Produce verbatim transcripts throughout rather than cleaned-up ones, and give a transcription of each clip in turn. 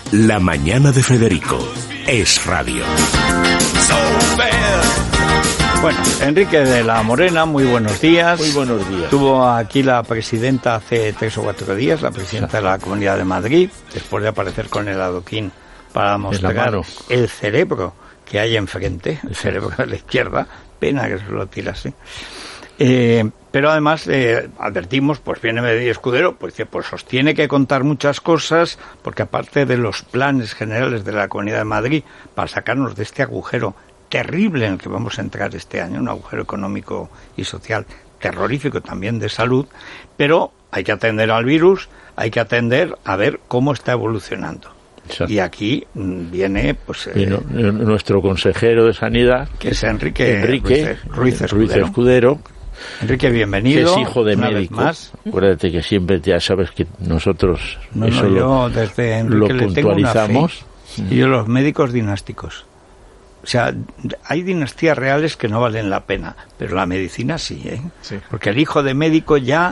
La mañana de Federico es radio. Bueno, Enrique de la Morena, muy buenos días. Muy buenos días. Estuvo aquí la presidenta hace tres o cuatro días, la presidenta de la Comunidad de Madrid, después de aparecer con el adoquín para mostrar el cerebro que hay enfrente, el cerebro de la izquierda. Pena que se lo tirase. Eh, pero además eh, advertimos, pues viene Medellín Escudero, pues que pues sostiene que contar muchas cosas, porque aparte de los planes generales de la Comunidad de Madrid para sacarnos de este agujero terrible en el que vamos a entrar este año, un agujero económico y social terrorífico, también de salud, pero hay que atender al virus, hay que atender a ver cómo está evolucionando. Exacto. Y aquí viene pues eh, Vino, nuestro consejero de Sanidad, que es Enrique, Enrique Ruiz, Ruiz Escudero. Ruiz Escudero. Enrique, bienvenido. Que es hijo de médico. Más. Acuérdate que siempre ya sabes que nosotros no, eso no, yo lo, desde Enrique lo puntualizamos. Y yo los médicos dinásticos. O sea, hay dinastías reales que no valen la pena, pero la medicina sí, ¿eh? Sí. Porque el hijo de médico ya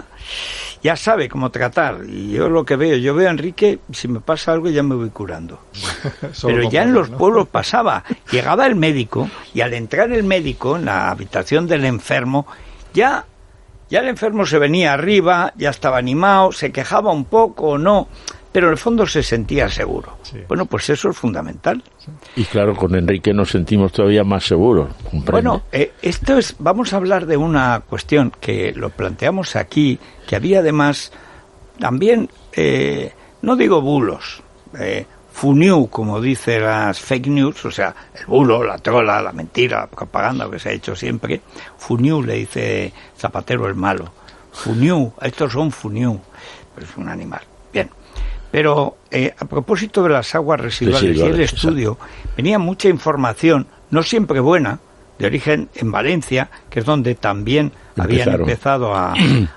ya sabe cómo tratar. Y yo lo que veo, yo veo a Enrique, si me pasa algo ya me voy curando. Pero ya en los ¿no? pueblos pasaba. Llegaba el médico y al entrar el médico en la habitación del enfermo, ya, ya el enfermo se venía arriba, ya estaba animado, se quejaba un poco o no, pero en el fondo se sentía seguro. Sí. Bueno, pues eso es fundamental. Sí. Y claro, con Enrique nos sentimos todavía más seguros. ¿Comprende? Bueno, eh, esto es, vamos a hablar de una cuestión que lo planteamos aquí, que había además también, eh, no digo bulos, eh, funiu, como dice las fake news, o sea, el bulo, la trola, la mentira, la propaganda, lo que se ha hecho siempre. Funiu, le dice Zapatero el malo. Funiu, estos son funiu, pero es un animal. Bien. Pero eh, a propósito de las aguas residuales sí, sí, y el estudio, venía mucha información, no siempre buena, de origen en Valencia, que es donde también Empezaron. habían empezado a,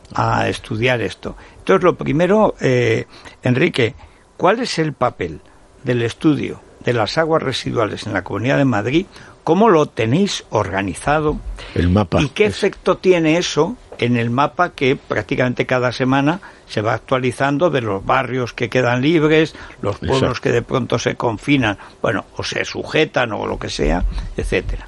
a estudiar esto. Entonces, lo primero, eh, Enrique, ¿cuál es el papel del estudio de las aguas residuales en la Comunidad de Madrid? ¿Cómo lo tenéis organizado? El mapa. ¿Y qué es... efecto tiene eso en el mapa que prácticamente cada semana se va actualizando de los barrios que quedan libres, los pueblos Exacto. que de pronto se confinan, bueno, o se sujetan o lo que sea, etcétera?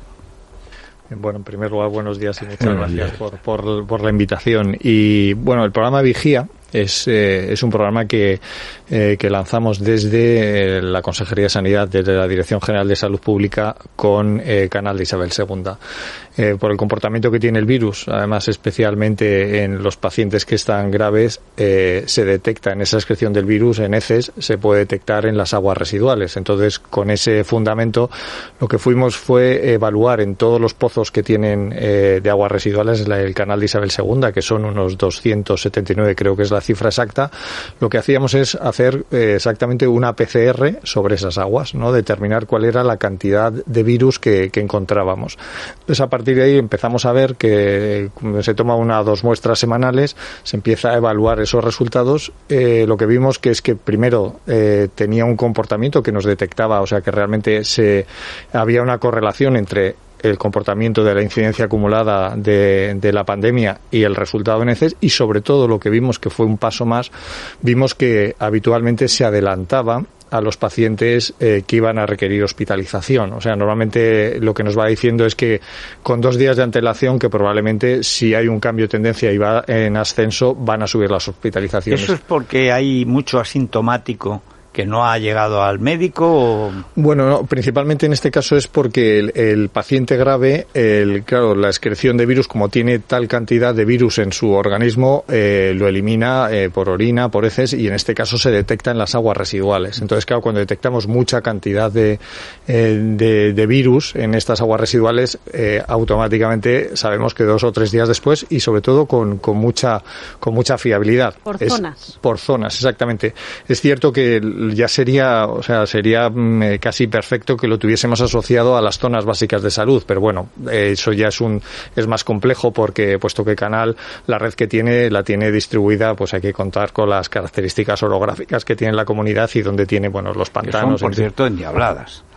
Bueno, en primer lugar, buenos días y muchas buenos gracias por, por, por la invitación. Y bueno, el programa Vigía es, eh, es un programa que, eh, que lanzamos desde la Consejería de Sanidad, desde la Dirección General de Salud Pública, con eh, Canal de Isabel segunda. Eh, por el comportamiento que tiene el virus, además especialmente en los pacientes que están graves, eh, se detecta en esa excreción del virus, en heces, se puede detectar en las aguas residuales. Entonces, con ese fundamento, lo que fuimos fue evaluar en todos los pozos que tienen eh, de aguas residuales el Canal de Isabel segunda, que son unos doscientos setenta y nueve, creo que es la cifra exacta. Lo que hacíamos es hacer eh, exactamente una P C R sobre esas aguas, ¿no? Determinar cuál era la cantidad de virus que, que encontrábamos. Entonces, a partir de ahí empezamos a ver que se toma una o dos muestras semanales, se empieza a evaluar esos resultados. Eh, lo que vimos que es que primero eh, tenía un comportamiento que nos detectaba, o sea que realmente se había una correlación entre el comportamiento de la incidencia acumulada de, de la pandemia y el resultado en heces, y sobre todo lo que vimos, que fue un paso más, vimos que habitualmente se adelantaba a los pacientes eh, que iban a requerir hospitalización. O sea, normalmente lo que nos va diciendo es que con dos días de antelación, que probablemente si hay un cambio de tendencia y va en ascenso, van a subir las hospitalizaciones. ¿Eso es porque hay mucho asintomático que no ha llegado al médico? O... Bueno, no, principalmente en este caso es porque el, el paciente grave, el, claro, la excreción de virus, como tiene tal cantidad de virus en su organismo, eh, lo elimina eh, por orina, por heces, y en este caso se detecta en las aguas residuales. Entonces, claro, cuando detectamos mucha cantidad de, eh, de, de virus en estas aguas residuales, eh, automáticamente sabemos que dos o tres días después, y sobre todo con, con mucha con mucha fiabilidad. Por es, zonas. Por zonas, exactamente. Es cierto que el, ya sería, o sea, sería mm, casi perfecto que lo tuviésemos asociado a las zonas básicas de salud, pero bueno, eh, eso ya es un es más complejo porque, puesto que Canal, la red que tiene, la tiene distribuida, pues hay que contar con las características orográficas que tiene la comunidad y donde tiene, bueno, los pantanos. Que son, por cierto, endiabladas.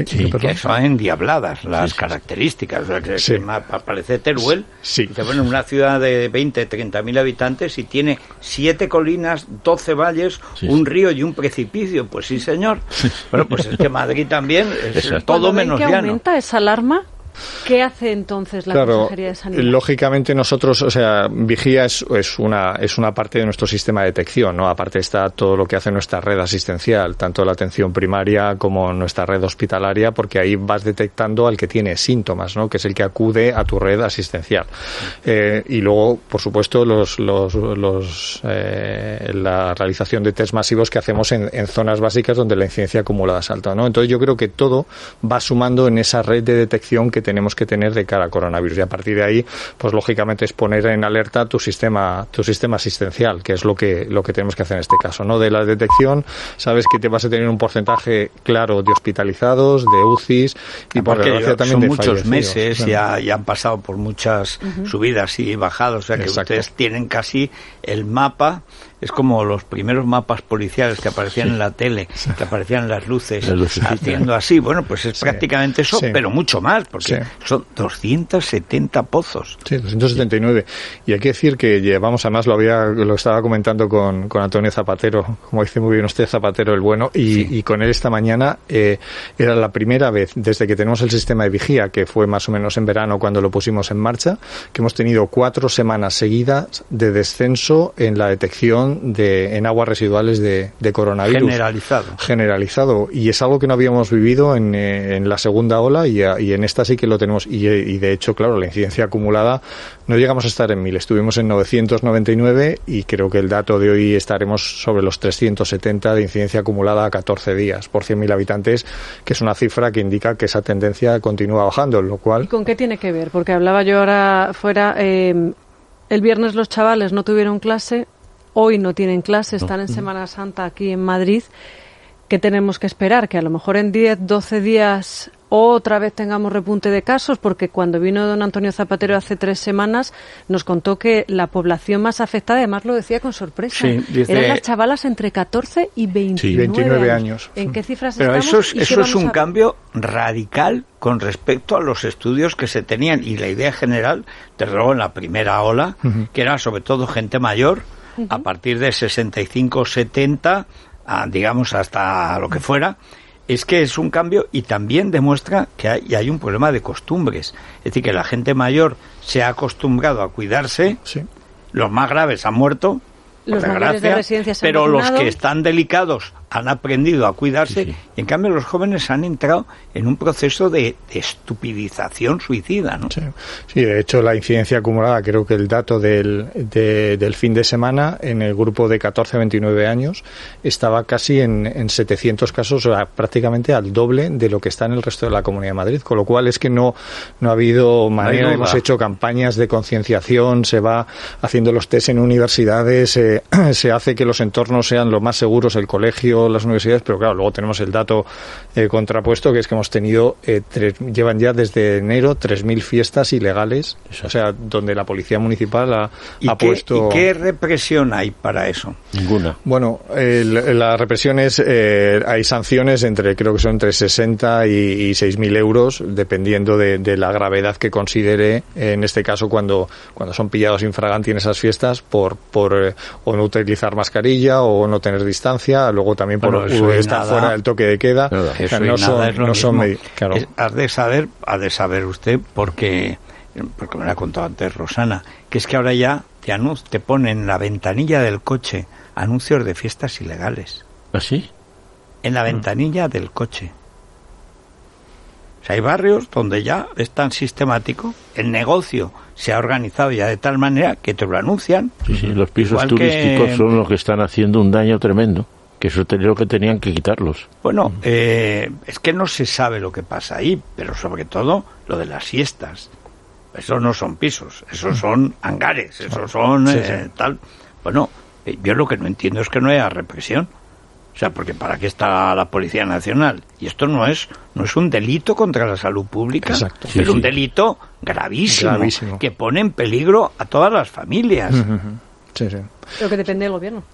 Sí, que son endiabladas las sí, características. O sea, que, sí. que aparece Teruel, sí. que bueno, una ciudad de veinte, treinta mil habitantes y tiene siete colinas, doce valles, sí, un río y un precipicio. Pues sí, señor. Bueno, pues es que Madrid también es Exacto. todo menos llano. ¿Cuándo aumenta esa alarma? ¿Qué hace entonces la claro, Consejería de Sanidad? Lógicamente nosotros, o sea, Vigía es, es una es una parte de nuestro sistema de detección, ¿no? Aparte está todo lo que hace nuestra red asistencial, tanto la atención primaria como nuestra red hospitalaria, porque ahí vas detectando al que tiene síntomas, ¿no? Que es el que acude a tu red asistencial. Eh, y luego, por supuesto, los los, los eh, la realización de test masivos que hacemos en, en zonas básicas donde la incidencia acumulada es alta, ¿no? Entonces yo creo que todo va sumando en esa red de detección que tenemos que tener de cara a coronavirus, y a partir de ahí pues lógicamente es poner en alerta tu sistema tu sistema asistencial, que es lo que lo que tenemos que hacer en este caso, ¿no? De la detección sabes que te vas a tener un porcentaje claro de hospitalizados, de U C Is y por desgracia también son de muchos meses bueno. ya, ya han pasado por muchas uh-huh. subidas y bajadas, o sea que Exacto. ustedes tienen casi el mapa. Es como los primeros mapas policiales que aparecían sí. en la tele, sí. que aparecían las luces, haciendo así. Bueno, pues es sí. prácticamente eso, sí. pero mucho más, porque sí. son doscientos setenta pozos. Sí, doscientos setenta y nueve. Y hay que decir que llevamos, además lo había lo estaba comentando con, con Antonio Zapatero, como dice muy bien usted, Zapatero el bueno, y, sí. y con él esta mañana eh, era la primera vez desde que tenemos el sistema de vigía, que fue más o menos en verano cuando lo pusimos en marcha, que hemos tenido cuatro semanas seguidas de descenso en la detección de en aguas residuales de, de coronavirus generalizado generalizado y es algo que no habíamos vivido en, en la segunda ola y, y en esta sí que lo tenemos y, y de hecho claro la incidencia acumulada no llegamos a estar en mil, estuvimos en novecientos noventa y nueve y creo que el dato de hoy estaremos sobre los trescientos setenta de incidencia acumulada a catorce días por cien mil habitantes, que es una cifra que indica que esa tendencia continúa bajando, lo cual... ¿Y con qué tiene que ver? Porque hablaba yo ahora fuera, eh, el viernes los chavales no tuvieron clase. Hoy no tienen clase, están en Semana Santa aquí en Madrid. ¿Qué tenemos que esperar? Que a lo mejor en diez, doce días otra vez tengamos repunte de casos, porque cuando vino don Antonio Zapatero hace tres semanas nos contó que la población más afectada, además lo decía con sorpresa, sí, dice, eran las chavalas entre catorce y veintinueve, sí, veintinueve años. años. ¿En qué cifras Pero estamos? Eso es, eso es un a... cambio radical con respecto a los estudios que se tenían y la idea general, desde luego en la primera ola, uh-huh. que era sobre todo gente mayor, uh-huh. a partir de sesenta y cinco, setenta, a, digamos hasta lo que fuera, es que es un cambio y también demuestra que hay, hay un problema de costumbres. Es decir, que la gente mayor se ha acostumbrado a cuidarse, sí. los más graves han muerto, los mayores de residencia se han pero vacunado. Los que están delicados han aprendido a cuidarse, sí, sí. y en cambio los jóvenes han entrado en un proceso de, de estupidización suicida, ¿no? Sí. sí, de hecho la incidencia acumulada, creo que el dato del, de, del fin de semana en el grupo de catorce a veintinueve años estaba casi en, en setecientos casos, o sea, prácticamente al doble de lo que está en el resto de la Comunidad de Madrid, con lo cual es que no, no ha habido manera, no hemos hecho campañas de concienciación, se va haciendo los test en universidades, eh, se hace que los entornos sean lo más seguros, el colegio, las universidades, pero claro, luego tenemos el dato eh, contrapuesto, que es que hemos tenido, eh, tres, llevan ya desde enero tres mil fiestas ilegales, o sea, donde la policía municipal ha, ha qué, puesto... ¿Y qué represión hay para eso? Ninguna. Bueno, eh, la represión es, eh, hay sanciones entre, creo que son entre sesenta y, y seis mil euros, dependiendo de, de la gravedad que considere, eh, en este caso, cuando, cuando son pillados infraganti en esas fiestas, por, por eh, o no utilizar mascarilla o no tener distancia, luego también por bueno, estar nada, fuera del toque de queda. Nada, o sea, no son, no son med- claro. es, has de saber, ha de saber usted, porque, porque me lo ha contado antes Rosana, que es que ahora ya te, anun- te ponen en la ventanilla del coche anuncios de fiestas ilegales. ¿Ah, sí? En la ventanilla mm. del coche. O sea, hay barrios donde ya es tan sistemático, el negocio se ha organizado ya de tal manera que te lo anuncian. Sí, sí, los pisos turísticos que... son los que están haciendo un daño tremendo, que eso es lo que tenían que quitarlos. Bueno, eh, es que no se sabe lo que pasa ahí, pero sobre todo lo de las siestas. Eso no son pisos, esos son hangares, esos son sí, eh, sí. tal. Bueno, eh, yo lo que no entiendo es que no haya represión. O sea, porque ¿para qué está la Policía Nacional? Y esto no es no es un delito contra la salud pública, exacto, es sí, un sí. delito gravísimo, gravísimo, que pone en peligro a todas las familias. Uh-huh. Sí, sí. Lo que depende del gobierno.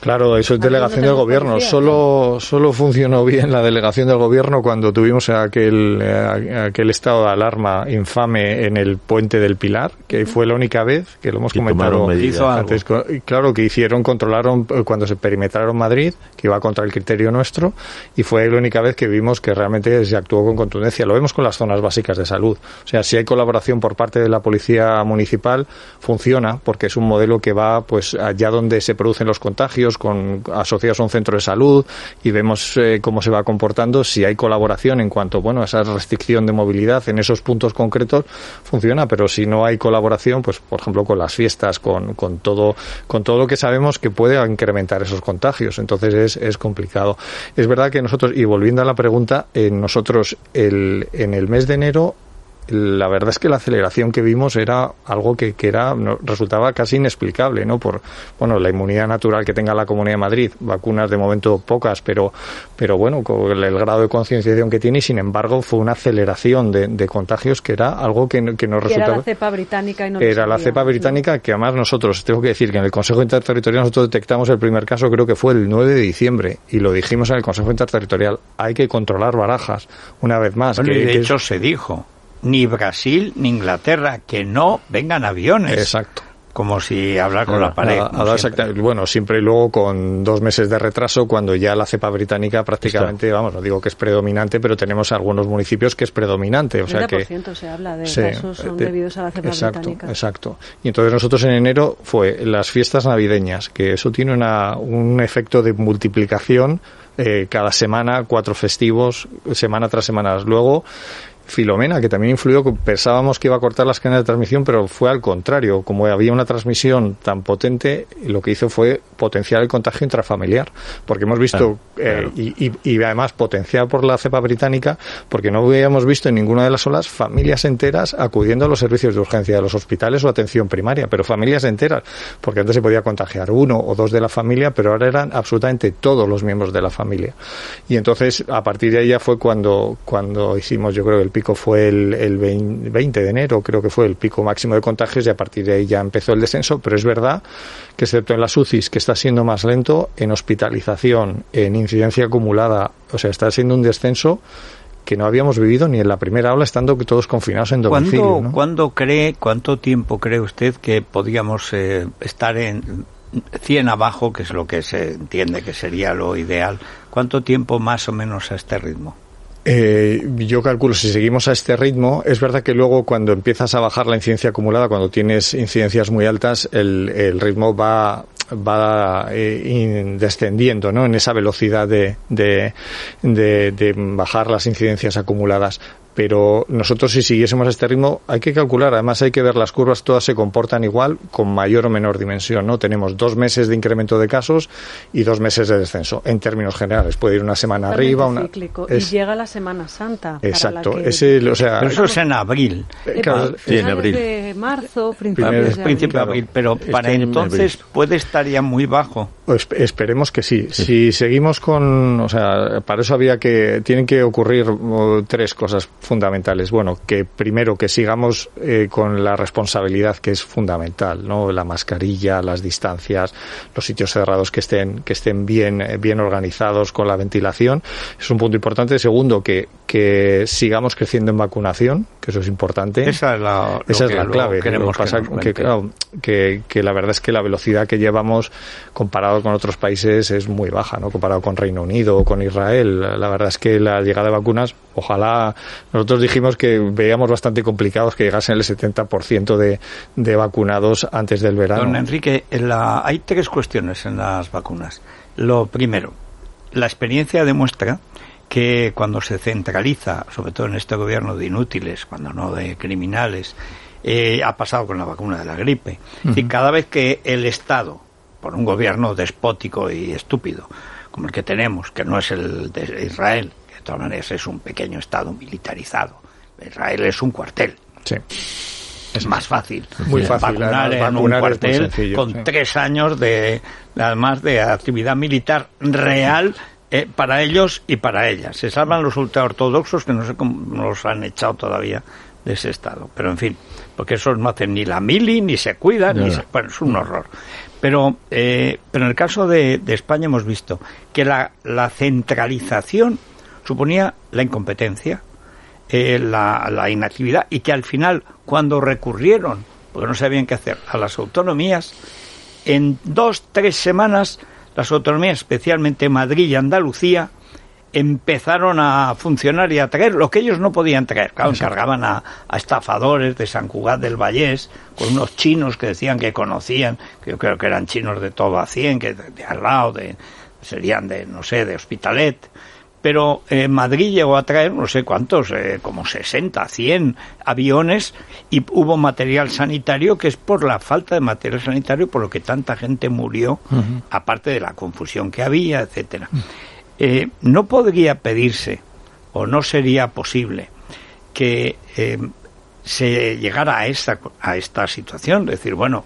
Claro, eso es delegación del gobierno. Policía, solo, solo funcionó bien la delegación del gobierno cuando tuvimos aquel, aquel estado de alarma infame en el puente del Pilar, que fue la única vez que lo hemos comentado antes. Claro, que hicieron, controlaron cuando se perimetraron Madrid, que iba contra el criterio nuestro, y fue la única vez que vimos que realmente se actuó con contundencia. Lo vemos con las zonas básicas de salud. O sea, si hay colaboración por parte de la policía municipal, funciona, porque es un modelo que va pues allá donde se producen los contagios, con asociados a un centro de salud, y vemos eh, cómo se va comportando. Si hay colaboración en cuanto, bueno, a esa restricción de movilidad en esos puntos concretos, funciona, pero si no hay colaboración, pues por ejemplo con las fiestas, con, con todo, con todo lo que sabemos que puede incrementar esos contagios, entonces es, es complicado. Es verdad que nosotros, y volviendo a la pregunta, eh, nosotros el, en el mes de enero, la verdad es que la aceleración que vimos era algo que, que era no, resultaba casi inexplicable, ¿no? Por, bueno, la inmunidad natural que tenga la Comunidad de Madrid, vacunas de momento pocas, pero, pero bueno, con el, el grado de concienciación que tiene, y sin embargo fue una aceleración de, de contagios que era algo que, que nos resultaba... Era la cepa británica y no Era la cepa británica, que además nosotros, tengo que decir que en el Consejo Interterritorial nosotros detectamos el primer caso, creo que fue el nueve de diciembre, y lo dijimos en el Consejo Interterritorial, hay que controlar Barajas, una vez más. Bueno, que, y de que hecho es... se dijo... ni Brasil ni Inglaterra, que no vengan aviones. Exacto. Como si hablar con la pared. A, a, siempre. Bueno, siempre luego con dos meses de retraso, cuando ya la cepa británica prácticamente, Está. vamos, no digo que es predominante, pero tenemos algunos municipios que es predominante. O sea treinta por ciento que se habla de sí, casos son de, debidos a la cepa exacto, británica. Exacto. Y entonces nosotros en enero fue las fiestas navideñas, que eso tiene una, un efecto de multiplicación, eh, cada semana, cuatro festivos, semana tras semana. Luego, Filomena, que también influyó, pensábamos que iba a cortar las cadenas de transmisión, pero fue al contrario. Como había una transmisión tan potente, lo que hizo fue potenciar el contagio intrafamiliar, porque hemos visto, ah, claro. eh, y, y, y además potenciar por la cepa británica, porque no habíamos visto en ninguna de las olas familias enteras acudiendo a los servicios de urgencia de los hospitales o atención primaria, pero familias enteras, porque antes se podía contagiar uno o dos de la familia, pero ahora eran absolutamente todos los miembros de la familia. Y entonces, a partir de ahí ya fue cuando, cuando hicimos, yo creo que el pico fue el, el veinte de enero, creo que fue el pico máximo de contagios, y a partir de ahí ya empezó el descenso, pero es verdad que excepto en las U C Is, que está siendo más lento, en hospitalización, en incidencia acumulada, o sea, está siendo un descenso que no habíamos vivido ni en la primera ola, estando todos confinados en domicilio. ¿Cuándo, ¿no? ¿cuándo cree, cuánto tiempo cree usted que podríamos eh, estar en cien abajo, que es lo que se entiende que sería lo ideal? ¿Cuánto tiempo más o menos a este ritmo? Eh, yo calculo, si seguimos a este ritmo, es verdad que luego cuando empiezas a bajar la incidencia acumulada, cuando tienes incidencias muy altas, el, el ritmo va va eh, descendiendo, ¿no? En esa velocidad de, de, de, de bajar las incidencias acumuladas. Pero nosotros, si siguiésemos este ritmo, hay que calcular, además hay que ver las curvas, todas se comportan igual, con mayor o menor dimensión, ¿no? Tenemos dos meses de incremento de casos y dos meses de descenso, en términos generales. Puede ir una semana Totalmente arriba, una... cíclico. Es... Y llega la Semana Santa. Exacto. Para la que... Ese, o sea... Pero eso es en abril. Eh, claro, sí, en abril. de marzo, principios Primer, de abril. principio de abril. Pero para este entonces puede estar ya muy bajo. Pues esperemos que sí. sí. Si seguimos con... O sea, para eso había que... Tienen que ocurrir uh, tres cosas fundamentales. Bueno, Bueno, que primero que sigamos eh, con la responsabilidad, que es fundamental, ¿no? La mascarilla, las distancias, los sitios cerrados que estén que estén bien bien organizados con la ventilación, es un punto importante. Segundo, que que sigamos creciendo en vacunación, que eso es importante. Esa es la, Esa es la clave. Queremos que, pasa, que, que, claro, que, que la verdad es que la velocidad que llevamos comparado con otros países es muy baja, ¿no? Comparado con Reino Unido o con Israel. La verdad es que la llegada de vacunas, ojalá, nosotros dijimos que veíamos bastante complicados que llegasen el setenta por ciento de, de vacunados antes del verano. Don Enrique, en la, hay tres cuestiones en las vacunas. Lo primero, la experiencia demuestra que cuando se centraliza, sobre todo en este gobierno de inútiles, cuando no de criminales, eh, ha pasado con la vacuna de la gripe. Uh-huh. Y cada vez que el Estado, por un gobierno despótico y estúpido, como el que tenemos, que no es el de Israel, que de todas maneras es un pequeño Estado militarizado, Israel es un cuartel. Sí. Es más fácil. Muy fácil. Vacunar en un cuartel con sí. tres años de, además de actividad militar real eh, para ellos y para ellas. Se salvan los ultraortodoxos, que no sé cómo los han echado todavía de ese estado. Pero en fin, porque esos no hacen ni la mili, ni se cuidan, no. ni se, bueno, es un horror. Pero, eh, pero en el caso de, de España hemos visto que la, la centralización suponía la incompetencia, eh, la, la inactividad, y que al final, cuando recurrieron, porque no sabían qué hacer, a las autonomías, en dos, tres semanas, las autonomías, especialmente Madrid y Andalucía, empezaron a funcionar y a traer lo que ellos no podían traer. Claro, encargaban a, a estafadores de San Cugat del Vallés, con unos chinos que decían que conocían, que yo creo que eran chinos de todo a cien, que de, de al lado, de, serían de, no sé, de Hospitalet. Pero eh, Madrid llegó a traer no sé cuántos, eh, como sesenta, cien aviones, y hubo material sanitario, que es por la falta de material sanitario por lo que tanta gente murió, uh-huh. aparte de la confusión que había, etcétera. Uh-huh. Eh, no podría pedirse, o no sería posible, que eh, se llegara a esta, a esta situación, decir, bueno,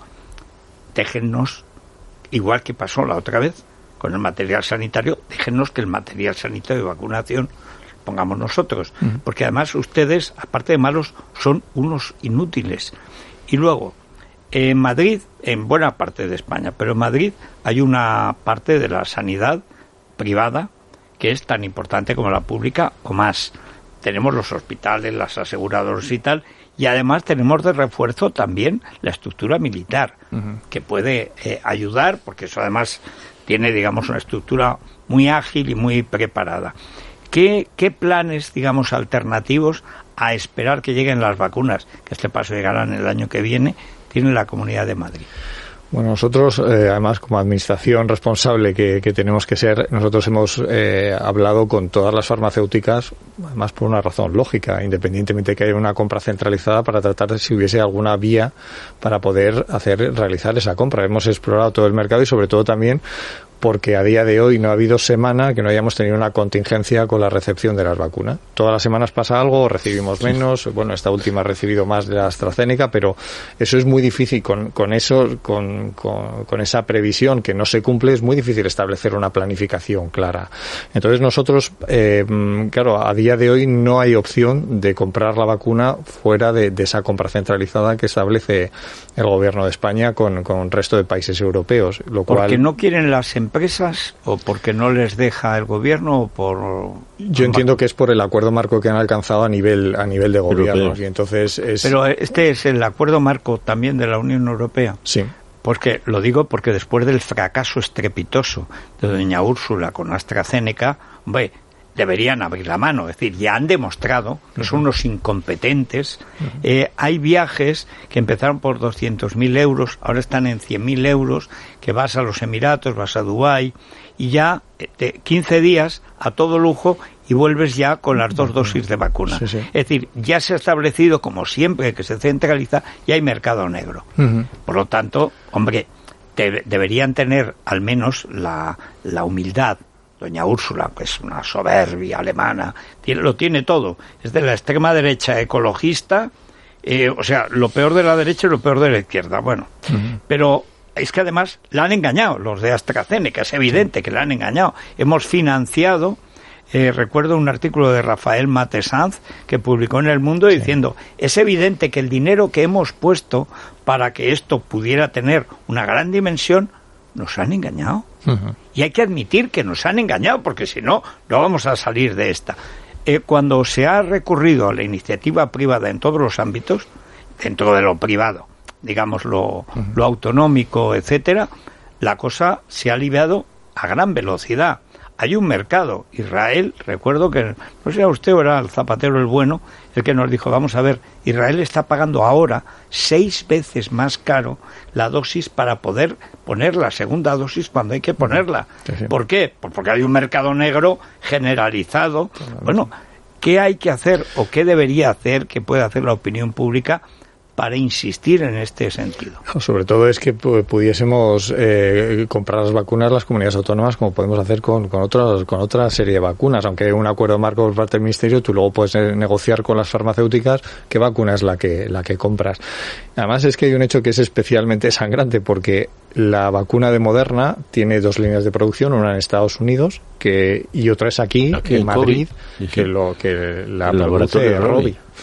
déjennos, igual que pasó la otra vez, con el material sanitario, déjennos que el material sanitario de vacunación pongamos nosotros, uh-huh. porque además ustedes, aparte de malos, son unos inútiles. Y luego, en Madrid, en buena parte de España, pero en Madrid hay una parte de la sanidad privada que es tan importante como la pública o más. Tenemos los hospitales, las aseguradoras y tal, y además tenemos de refuerzo también la estructura militar, uh-huh. que puede eh, ayudar, porque eso además tiene, digamos, una estructura muy ágil y muy preparada. ¿Qué, qué planes, digamos, alternativos a esperar que lleguen las vacunas, que a este paso llegarán el año que viene, tiene la Comunidad de Madrid? Bueno, nosotros, eh, además, como administración responsable que, que tenemos que ser, nosotros hemos eh, hablado con todas las farmacéuticas, además por una razón lógica, independientemente de que haya una compra centralizada, para tratar de si hubiese alguna vía para poder hacer realizar esa compra. Hemos explorado todo el mercado y, sobre todo, también porque a día de hoy no ha habido semana que no hayamos tenido una contingencia con la recepción de las vacunas. Todas las semanas pasa algo, recibimos menos, bueno, esta última ha recibido más de la AstraZeneca, pero eso es muy difícil, con, con eso, con, con, con esa previsión que no se cumple, es muy difícil establecer una planificación clara. Entonces nosotros, eh, claro, a día de hoy no hay opción de comprar la vacuna fuera de, de esa compra centralizada que establece el Gobierno de España con, con el resto de países europeos, lo cual... Porque no quieren las empresas, o porque no les deja el gobierno, o por... Yo entiendo que es por el acuerdo marco que han alcanzado a nivel a nivel de gobiernos, y entonces es... Pero este es el acuerdo marco también de la Unión Europea. Sí. Porque lo digo porque después del fracaso estrepitoso de doña Úrsula con AstraZeneca, hombre, deberían abrir la mano. Es decir, ya han demostrado que son unos incompetentes. Uh-huh. Eh, hay viajes que empezaron por doscientos mil euros, ahora están en cien mil euros, que vas a los Emiratos, vas a Dubái, y ya de quince días a todo lujo, y vuelves ya con las dos dosis de vacuna. Sí, sí. Es decir, ya se ha establecido, como siempre que se centraliza, y hay mercado negro. Uh-huh. Por lo tanto, hombre, te, deberían tener al menos la, la humildad. Doña Úrsula, que es una soberbia alemana, tiene, lo tiene todo. Es de la extrema derecha ecologista, eh, o sea, lo peor de la derecha y lo peor de la izquierda. Bueno, uh-huh. pero es que además la han engañado, los de AstraZeneca, es evidente que la han engañado. Hemos financiado, eh, recuerdo un artículo de Rafael Matesanz que publicó en El Mundo, sí. diciendo, es evidente que el dinero que hemos puesto para que esto pudiera tener una gran dimensión, nos han engañado. Uh-huh. Y hay que admitir que nos han engañado, porque si no, no vamos a salir de esta. Eh, cuando se ha recurrido a la iniciativa privada en todos los ámbitos, dentro de lo privado, digamos lo, uh-huh. lo autonómico, etcétera, la cosa se ha aliviado a gran velocidad. Hay un mercado. Israel, recuerdo que, no sé si era usted o era el Zapatero el Bueno, el que nos dijo, vamos a ver, Israel está pagando ahora seis veces más caro la dosis para poder poner la segunda dosis cuando hay que ponerla. Sí, sí. ¿Por qué? Pues porque hay un mercado negro generalizado. Bueno, ¿qué hay que hacer o qué debería hacer, qué puede hacer la opinión pública para insistir en este sentido? Sobre todo es que pudiésemos eh, comprar las vacunas las comunidades autónomas, como podemos hacer con, con, otros, con otra serie de vacunas. Aunque hay un acuerdo marco por parte del Ministerio, tú luego puedes negociar con las farmacéuticas qué vacuna es la que, la que compras. Además es que hay un hecho que es especialmente sangrante, porque la vacuna de Moderna tiene dos líneas de producción, una en Estados Unidos que y otra es aquí, aquí en Madrid, sí, sí. que lo que la produce Rovi.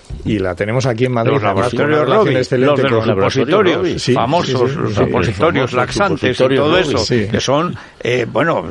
y la tenemos aquí en Madrid. Los laboratorios Robbie, los de los supositorios sí, famosos, sí, sí, sí, los supositorios sí, laxantes y todo eso, sí. que son, eh, bueno,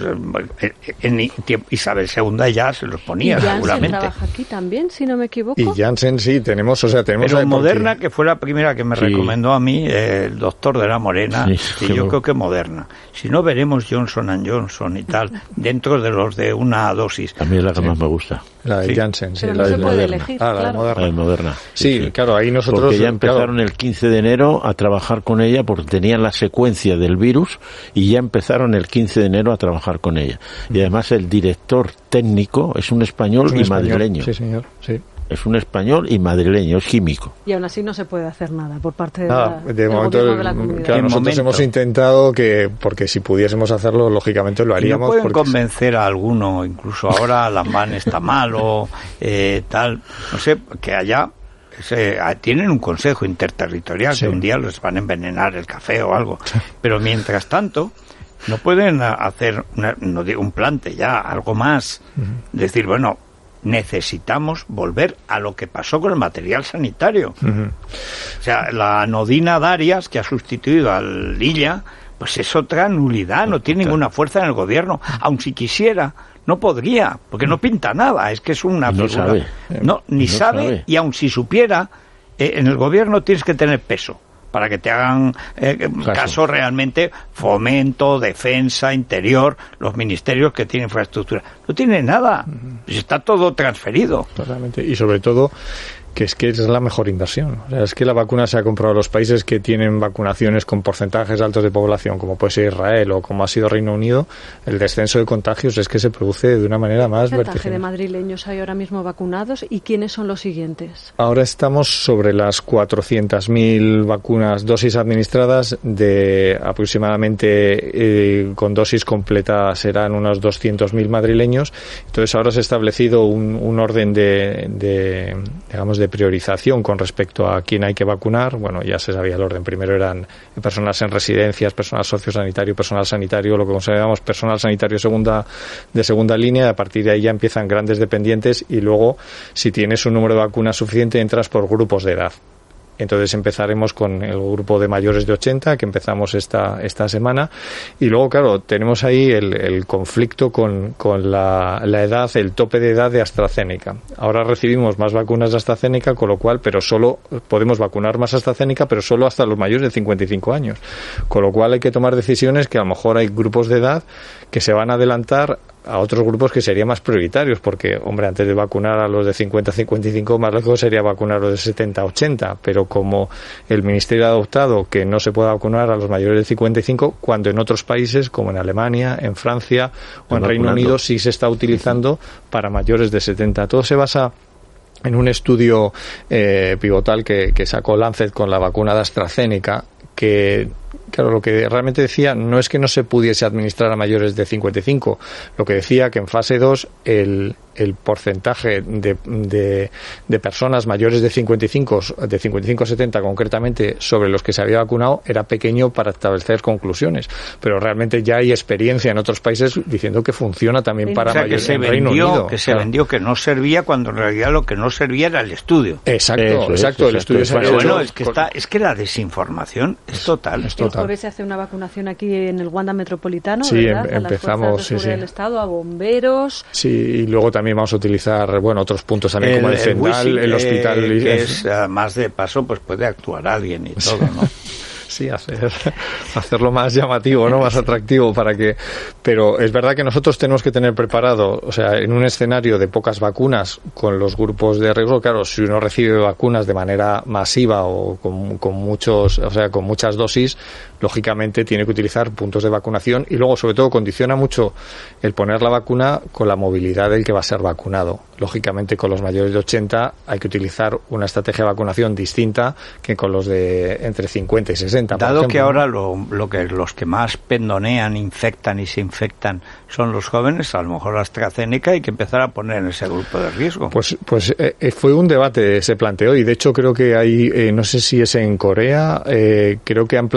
en, en Isabel segunda ya se los ponía ¿Y seguramente. Janssen trabaja aquí también, si no me equivoco? Y Janssen sí, tenemos, o sea, tenemos... Pero Moderna, porque... que fue la primera que me sí. recomendó a mí, eh, el doctor de la Morena, sí, y yo no. creo que Moderna. Si no, veremos Johnson and Johnson y tal, dentro de los de una dosis. A mí es la que sí. más me gusta. La de sí. Janssen, sí. Pero la no de se puede Moderna. elegir, ah, la claro. de Moderna. La de Moderna. Sí, sí, sí, claro, ahí nosotros... Porque ya empezaron claro. el quince de enero a trabajar con ella porque tenían la secuencia del virus y ya empezaron el quince de enero a trabajar con ella. Y además el director técnico es un español es un y español. madrileño. Sí, señor, sí. Es un español y madrileño, es químico. Y aún así no se puede hacer nada por parte de nada, la, de del momento, gobierno de la comunidad. Claro, nosotros momento. hemos intentado que, porque si pudiésemos hacerlo, lógicamente lo haríamos. Y no pueden porque... convencer a alguno, incluso ahora Lambán está malo, eh, tal, no sé, que allá se, tienen un consejo interterritorial sí. que un día les van a envenenar el café o algo, pero mientras tanto no pueden hacer una, no digo un plante ya, algo más, uh-huh. decir, bueno, necesitamos volver a lo que pasó con el material sanitario. Uh-huh. O sea, la anodina Darias, que ha sustituido al Lilla, pues es otra nulidad, no tiene ninguna fuerza en el gobierno, aun si quisiera, no podría, porque no pinta nada, es que es una no figura. Sabe. No, ni no sabe, sabe, y aun si supiera, eh, en el gobierno tienes que tener peso para que te hagan eh, caso realmente, fomento, defensa, interior, los ministerios que tienen infraestructura. No tiene nada, pues está todo transferido. Totalmente, y sobre todo que es que es la mejor inversión. O sea, es que la vacuna se ha comprado a los países que tienen vacunaciones con porcentajes altos de población, como puede ser Israel o como ha sido Reino Unido. El descenso de contagios es que se produce de una manera más vertiginosa. ¿Qué porcentaje de madrileños hay ahora mismo vacunados y quiénes son los siguientes? Ahora estamos sobre las cuatrocientas mil vacunas, dosis administradas, de aproximadamente eh, con dosis completa serán unos doscientos mil madrileños. Entonces ahora se ha establecido un, un orden de, de digamos de priorización con respecto a quién hay que vacunar. Bueno, ya se sabía el orden. Primero eran personas en residencias, personal sociosanitario, personal sanitario, lo que consideramos personal sanitario segunda de segunda línea, y a partir de ahí ya empiezan grandes dependientes, y luego, si tienes un número de vacunas suficiente, entras por grupos de edad. Entonces empezaremos con el grupo de mayores de ochenta, que empezamos esta esta semana, y luego, claro, tenemos ahí el, el conflicto con, con la, la edad, el tope de edad de AstraZeneca. Ahora recibimos más vacunas de AstraZeneca, con lo cual, pero solo podemos vacunar más AstraZeneca, pero solo hasta los mayores de cincuenta y cinco años. Con lo cual hay que tomar decisiones que a lo mejor hay grupos de edad que se van a adelantar a otros grupos que serían más prioritarios, porque, hombre, antes de vacunar a los de cincuenta a cincuenta y cinco, más lejos sería vacunar a los de setenta a ochenta, pero como el Ministerio ha adoptado que no se puede vacunar a los mayores de cincuenta y cinco, cuando en otros países, como en Alemania, en Francia o en Reino Unido, sí se está utilizando para mayores de setenta. Todo se basa en un estudio eh, pivotal que, que sacó Lancet con la vacuna de AstraZeneca, que, claro, lo que realmente decía no es que no se pudiese administrar a mayores de cincuenta y cinco, lo que decía que en fase dos el, el porcentaje de, de, de personas mayores de cincuenta y cinco, de cincuenta y cinco a setenta concretamente, sobre los que se había vacunado, era pequeño para establecer conclusiones, pero realmente ya hay experiencia en otros países diciendo que funciona también para o sea, mayores que se en vendió, Reino Unido. Que se claro. vendió que no servía, cuando en realidad lo que no servía era el estudio. Exacto, Eso exacto, es, el estudio exacto. se había Bueno, hecho es que, con... está, es que la desinformación es total. Es total. El jueves se hace una vacunación aquí en el Wanda Metropolitano, sí, ¿verdad? Em, empezamos, a las fuerzas de seguridad sí, sí. del Estado, a bomberos. Sí, y luego también vamos a utilizar, bueno, otros puntos también, el, como el Zendal, el, el hospital. Eh, que es, además de paso, pues puede actuar alguien y todo, ¿no? Sí, hacer, hacerlo más llamativo, ¿no? Más atractivo para que... Pero es verdad que nosotros tenemos que tener preparado, o sea, en un escenario de pocas vacunas con los grupos de riesgo, claro, si uno recibe vacunas de manera masiva o con, con muchos, o sea, con muchas dosis, lógicamente tiene que utilizar puntos de vacunación, y luego, sobre todo, condiciona mucho el poner la vacuna con la movilidad del que va a ser vacunado. Lógicamente, con los mayores de ochenta hay que utilizar una estrategia de vacunación distinta que con los de entre cincuenta y sesenta. Dado ejemplo, que ahora lo, lo que los que más pendonean, infectan y se infectan son los jóvenes, a lo mejor la AstraZeneca hay que empezar a poner en ese grupo de riesgo. Pues pues eh, fue un debate, se planteó, y de hecho creo que hay, eh, no sé si es en Corea, eh, creo que han planteado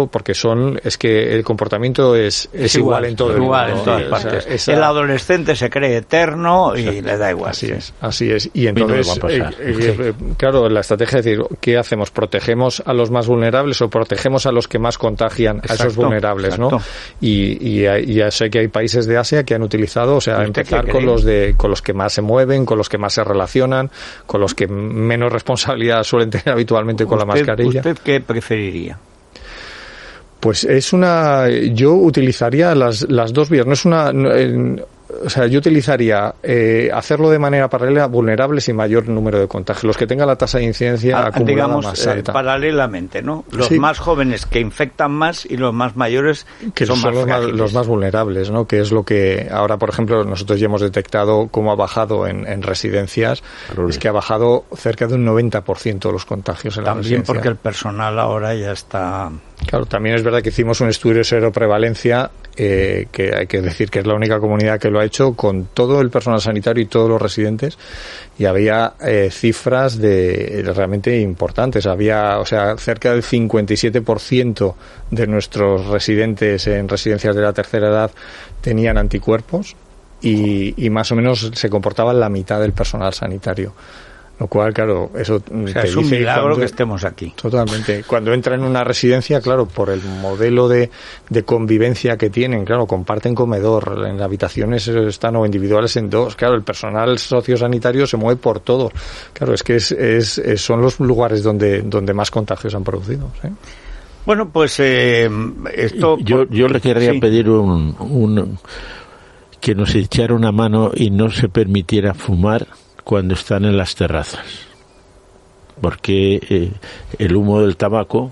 porque son, es que el comportamiento es, es, es igual, igual en todo el igual mundo. en todas Sí, partes. o sea, esa... El adolescente se cree eterno y sí, le da igual. Así sí. es, así es. Y entonces, eh, eh, eh, claro, la estrategia es decir, ¿qué hacemos? ¿Protegemos a los más vulnerables o protegemos a los que más contagian exacto, a esos vulnerables? Exacto. ¿no? Y, y, y ya sé que hay países de Asia que han utilizado, o sea, empezar con los de con los que más se mueven, con los que más se relacionan, con los que menos responsabilidad suelen tener habitualmente con usted, la mascarilla. ¿Usted qué preferiría? Pues es una... Yo utilizaría las, las dos vías. No es una... No, eh, o sea, yo utilizaría eh, hacerlo de manera paralela vulnerables y mayor número de contagios. Los que tengan la tasa de incidencia ah, acumulada digamos, más alta. Eh, paralelamente, ¿no? Los sí. más jóvenes que infectan más y los más mayores que son, son más los, más, los más vulnerables, ¿no? Que es lo que ahora, por ejemplo, nosotros ya hemos detectado cómo ha bajado en, en residencias. Rollo. Es que ha bajado cerca de un noventa por ciento los contagios en la También residencia. porque el personal ahora ya está... Claro, también es verdad que hicimos un estudio de seroprevalencia, eh, que hay que decir que es la única comunidad que lo ha hecho, con todo el personal sanitario y todos los residentes, y había eh, cifras de realmente importantes. Había, o sea, cerca del cincuenta y siete por ciento de nuestros residentes en residencias de la tercera edad tenían anticuerpos y, y más o menos se comportaban la mitad del personal sanitario. Lo cual, claro, eso o sea, te es un dice milagro cuando, que estemos aquí. Totalmente. Cuando entra en una residencia, claro, por el modelo de, de convivencia que tienen, claro, comparten comedor, en habitaciones están o individuales en dos, claro, el personal sociosanitario se mueve por todo. Claro, es que es, es, es son los lugares donde, donde más contagios han producido, ¿sí? Bueno, pues eh, esto... Yo, yo le querría sí. pedir un, un que nos echara una mano y no se permitiera fumar cuando están en las terrazas, porque eh, el humo del tabaco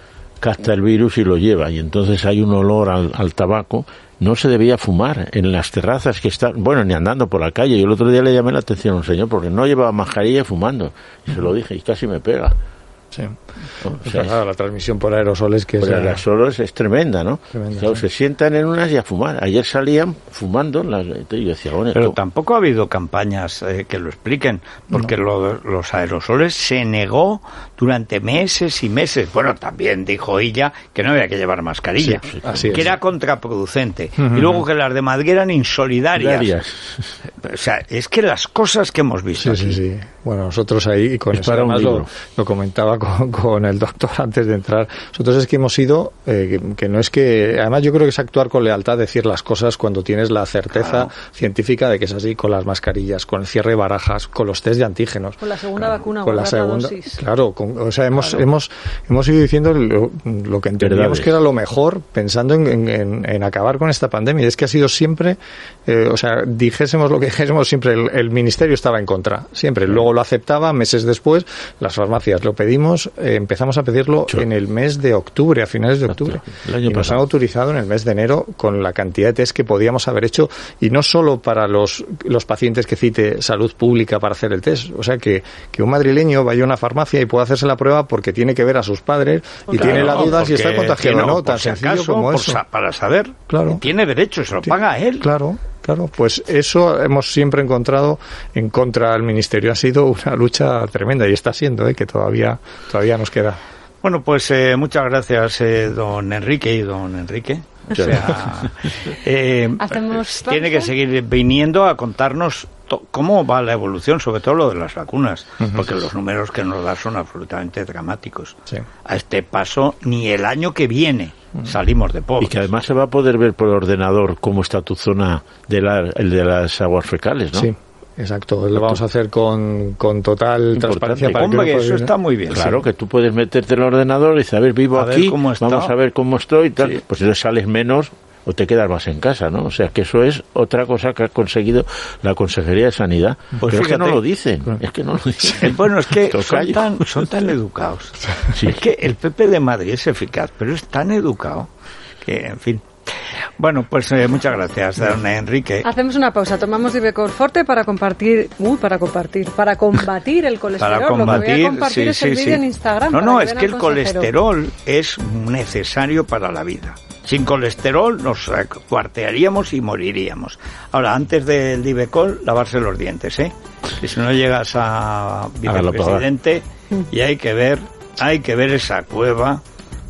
capta el virus y lo lleva, y entonces hay un olor al, al tabaco. No se debía fumar en las terrazas que están, bueno, ni andando por la calle. Yo el otro día le llamé la atención a un señor porque no llevaba mascarilla fumando, y se lo dije y casi me pega. Sí. O sea, claro, la transmisión por aerosoles que por es, aerosoles es tremenda, ¿no? Tremenda, claro, sí. Se sientan en unas y a fumar. Ayer salían fumando, las, y yo decía, bueno, pero esto... tampoco ha habido campañas eh, que lo expliquen, porque no. lo, los aerosoles se negó durante meses y meses. Bueno, también dijo ella que no había que llevar mascarilla, sí, así que es. era contraproducente. Uh-huh. Y luego que las de Madrid eran insolidarias. Solidarias. O sea, es que las cosas que hemos visto sí, aquí. Sí, sí. Bueno, nosotros ahí, con es eso para además un lo, lo comentaba con, con el doctor antes de entrar. Nosotros es que hemos ido, eh, que, que no es que, además yo creo que es actuar con lealtad, decir las cosas cuando tienes la certeza claro. científica de que es así, con las mascarillas, con el cierre de barajas, con los test de antígenos. Con la segunda claro, vacuna, con la segunda, dosis. Claro, con, o sea, hemos, claro. hemos, hemos ido diciendo lo, lo que entendíamos Verdades. que era lo mejor, pensando en, en, en, en acabar con esta pandemia. Y es que ha sido siempre, eh, o sea, dijésemos lo que dijésemos siempre, el, el ministerio estaba en contra, siempre. Claro. Luego lo aceptaba, meses después, las farmacias lo pedimos, eh, empezamos a pedirlo sí. en el mes de octubre, a finales de octubre. El año y nos pasado. han autorizado en el mes de enero con la cantidad de test que podíamos haber hecho, y no solo para los, los pacientes que cite salud pública para hacer el test. O sea, que, que un madrileño vaya a una farmacia y pueda hacerse la prueba porque tiene que ver a sus padres y claro, tiene la duda si está contagiado o no, no, tan si sencillo acaso, como eso. Sa- para saber, claro. tiene derecho, se lo sí. paga él. Claro. Claro, pues eso hemos siempre encontrado en contra del ministerio. Ha sido una lucha tremenda y está siendo, ¿eh? que todavía todavía nos queda. Bueno, pues eh, muchas gracias, eh, don Enrique y don Enrique. O sea, eh, tiene que seguir viniendo a contarnos to- cómo va la evolución, sobre todo lo de las vacunas, uh-huh. porque los números que nos da son absolutamente dramáticos. Sí. A este paso, ni el año que viene salimos de pobres. Y que además se va a poder ver por ordenador cómo está tu zona de, la, el de las aguas fecales, ¿no? Sí. Exacto, lo vamos a hacer con, con total Importante. transparencia. Para Hombre, que eso está muy bien. Claro, sí. que tú puedes meterte en el ordenador y saber, vivo a aquí, vamos a ver cómo estoy y tal. Sí. Pues entonces sales menos o te quedas más en casa, ¿no? O sea, que eso es otra cosa que ha conseguido la Consejería de Sanidad. Pues Pero fíjate, es que no lo dicen, es que no lo dicen. Bueno, es que son tan, son tan educados. Sí. Es que el P P de Madrid es eficaz, pero es tan educado que, en fin... Bueno, pues eh, muchas gracias, don Enrique. Hacemos una pausa, tomamos Divecor Forte para compartir, uy, para compartir, para combatir el colesterol. Para combatir, Lo que voy a compartir sí, es sí, el vídeo sí. en Instagram. No, no, que es que el colesterol es necesario para la vida. Sin colesterol nos cuartearíamos y moriríamos. Ahora, antes del Divecol, lavarse los dientes, ¿eh? Que si no llegas a vicepresidente y hay que ver, hay que ver esa cueva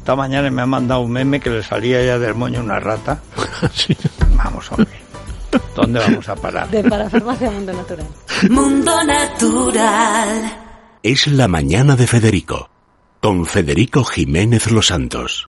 esta mañana me ha mandado un meme que le salía ya del moño una rata. Sí. Vamos, hombre. ¿Dónde vamos a parar? De Parafarmacia Mundo Natural. Mundo Natural. Es la mañana de Federico, con Federico Jiménez Los Santos.